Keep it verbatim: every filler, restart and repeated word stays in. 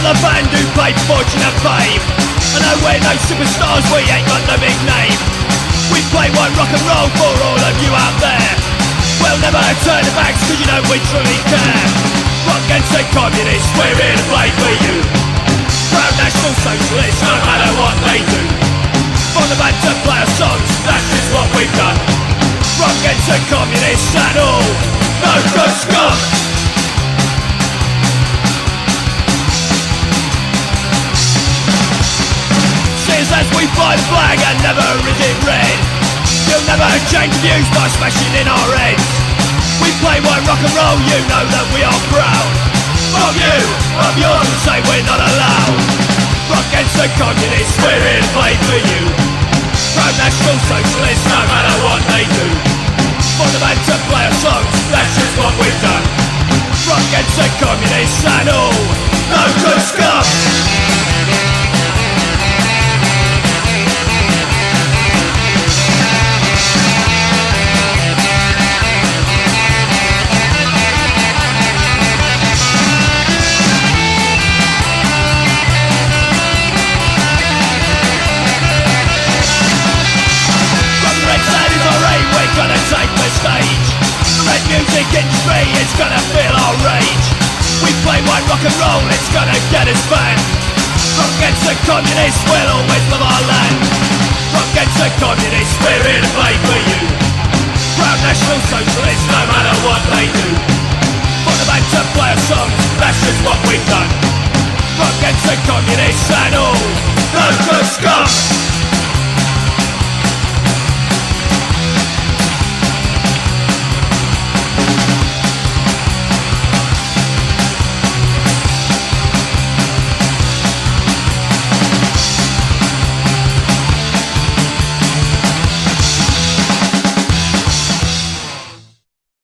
another band who play fortune and fame. I know we're no superstars, we ain't got no big name. We play white rock and roll for all of you out there. We'll never turn our backs cause you know we truly care. Rock against the communists, we're here to play for you. Proud National Socialists, no matter what they do. For the band to play our songs, that's just what we've done. Rock against the communists and all, no good scum. As we fly the flag and never is it red. You'll never change views by smashing in our heads. We play white rock and roll, you know that we are proud of you, of yours, and say we're not allowed. Rock against the communists, we're here to play for you. Proud National Socialists, no matter what they do. For the band to play our songs, that's just what we've done. Rock against the communists and all, no good scum. Gonna take the stage. The red music industry is gonna feel our rage. We play white rock and roll, it's gonna get us banned. Rock against the communists, we'll always love our land. Rock against the communists, we're here to play for you. Proud National Socialists, no matter what they do. For the band to play our songs, that's just what we've done. Rock against the communists and all, no good scum.